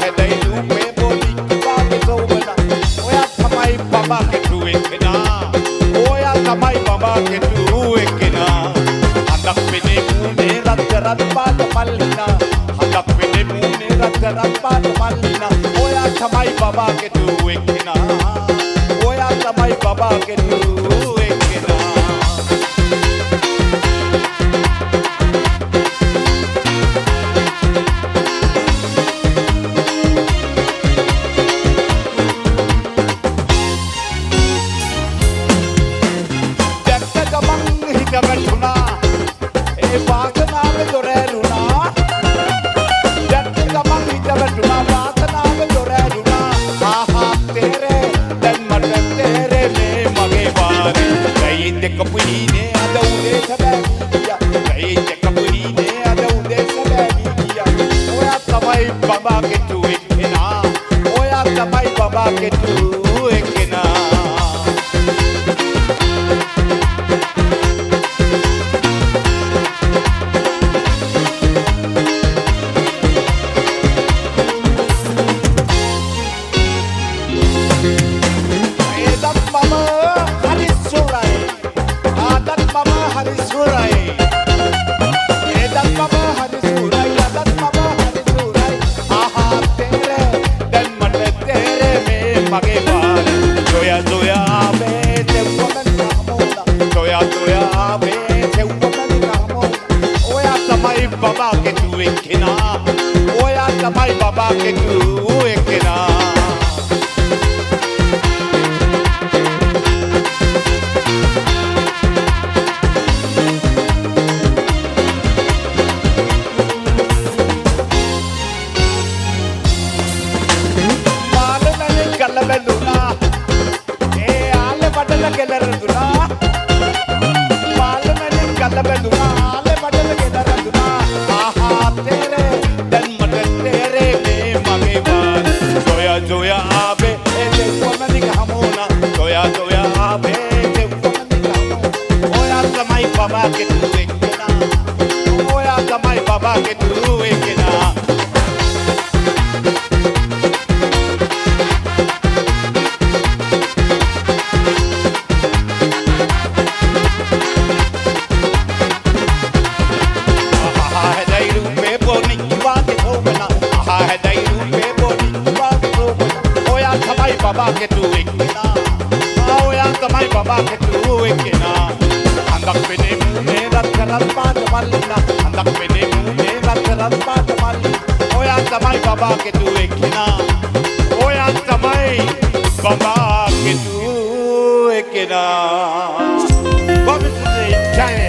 හැදයි රූපේ පොඩි වාගේ සෝබන ඔයා තමයි බබා කෙටුවේ කෙනා ඔයා තමයි බබා කෙටුවේ කෙනා හදක් වෙනේ මූනේ රත්තරන් පාට මල්ලිනා හදක් වෙනේ මූනේ රත්තරන් පාට මල්ලිනා ඔයා තමයි බබා කෙටුවේ කෙනා ඔයා තමයි බබා කෙටුවේ කෙනා Baba, get to it,